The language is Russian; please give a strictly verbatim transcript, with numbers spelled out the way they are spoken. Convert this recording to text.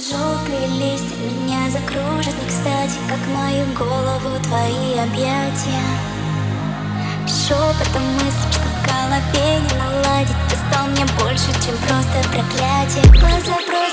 Желтые листья меня закружат не кстати, как мою голову твои объятия. Шепотом мысль, что в голове не наладить. Ты стал мне больше, чем просто проклятие. Глаза